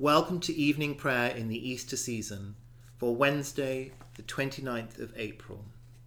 Welcome to evening prayer in the Easter season for Wednesday, the 29th of April.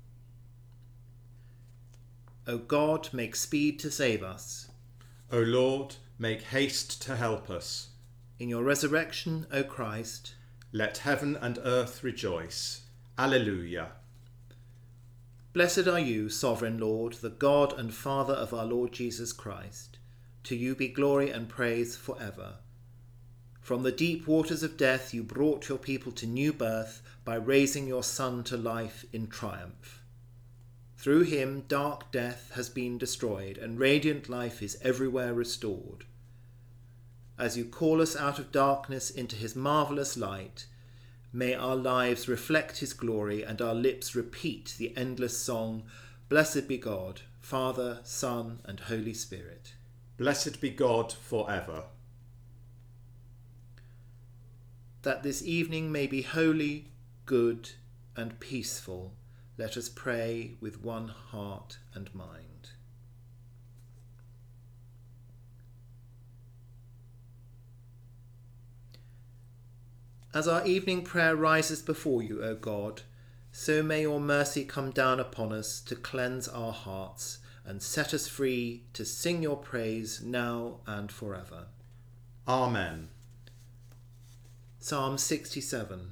O God, make speed to save us. O Lord, make haste to help us. In your resurrection, O Christ, let heaven and earth rejoice. Alleluia. Blessed are you, sovereign Lord, the God and Father of our Lord Jesus Christ. To you be glory and praise forever. From the deep waters of death you brought your people to new birth by raising your Son to life in triumph. Through him dark death has been destroyed and radiant life is everywhere restored. As you call us out of darkness into his marvellous light, may our lives reflect his glory and our lips repeat the endless song, Blessed be God, Father, Son, and Holy Spirit. Blessed be God forever. That this evening may be holy, good, and peaceful, let us pray with one heart and mind. As our evening prayer rises before you, O God, so may your mercy come down upon us to cleanse our hearts and set us free to sing your praise now and forever. Amen. Psalm 67.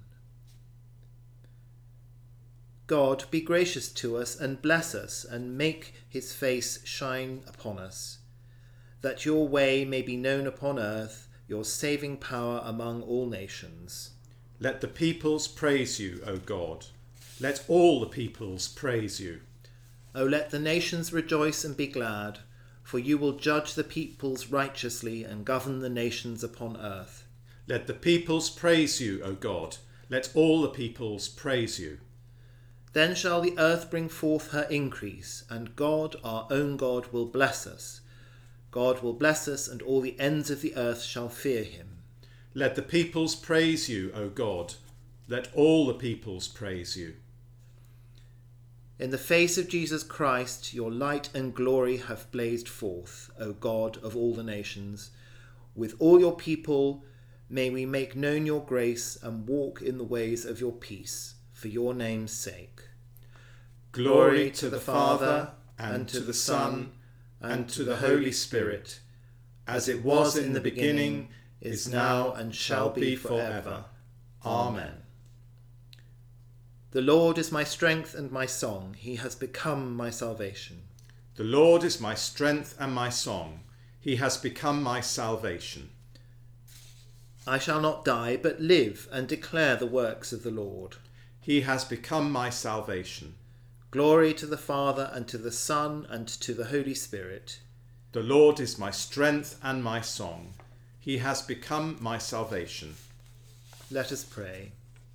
God, be gracious to us and bless us and make his face shine upon us, that your way may be known upon earth, your saving power among all nations. Let the peoples praise you, O God. Let all the peoples praise you. O let the nations rejoice and be glad, for you will judge the peoples righteously and govern the nations upon earth. Let the peoples praise you, O God. Let all the peoples praise you. Then shall the earth bring forth her increase, and God, our own God, will bless us. God will bless us, and all the ends of the earth shall fear him. Let the peoples praise you, O God. Let all the peoples praise you. In the face of Jesus Christ, your light and glory have blazed forth, O God of all the nations. With all your people, may we make known your grace and walk in the ways of your peace, for your name's sake. Glory to the Father, and to the Son, and to the Holy Spirit, as it was in the beginning, is now, and shall be forever. Amen. The Lord is my strength and my song. He has become my salvation. The Lord is my strength and my song. He has become my salvation. I shall not die, but live and declare the works of the Lord. He has become my salvation. Glory to the Father, and to the Son, and to the Holy Spirit. The Lord is my strength and my song. He has become my salvation. Let us pray.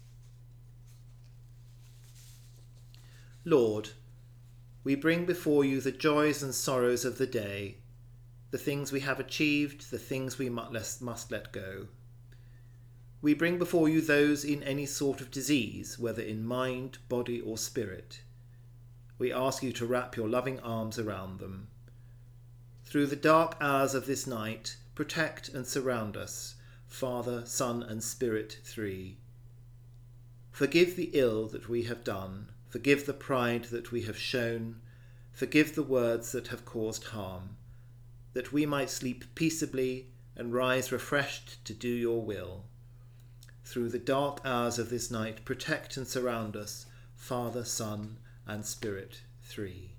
Lord, we bring before you the joys and sorrows of the day, the things we have achieved, the things we must let go. We bring before you those in any sort of disease, whether in mind, body, or spirit. We ask you to wrap your loving arms around them. Through the dark hours of this night, protect and surround us, Father, Son, and Spirit, three. Forgive the ill that we have done. Forgive the pride that we have shown. Forgive the words that have caused harm, that we might sleep peaceably and rise refreshed to do your will. Through the dark hours of this night, protect and surround us, Father, Son, and Spirit, three.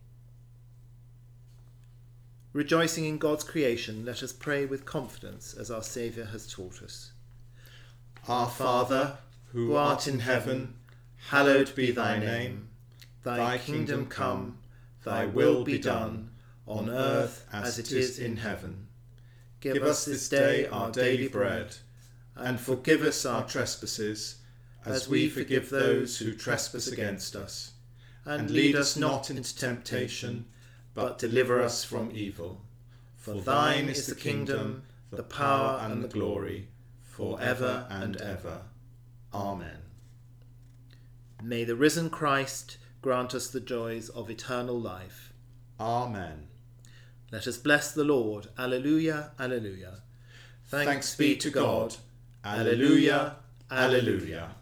Rejoicing in God's creation, let us pray with confidence as our Saviour has taught us. Our Father, who art in heaven, hallowed be thy name. Thy kingdom come, thy will be done, on earth as it is in heaven. Give us this day our daily bread, and forgive us our trespasses, as we forgive those who trespass against us. And lead us not into temptation, but deliver us from evil. For thine is the kingdom, the power, and the glory, for ever and ever. Amen. May the risen Christ grant us the joys of eternal life. Amen. Let us bless the Lord. Alleluia, alleluia. Thanks be to God. Alleluia, Alleluia.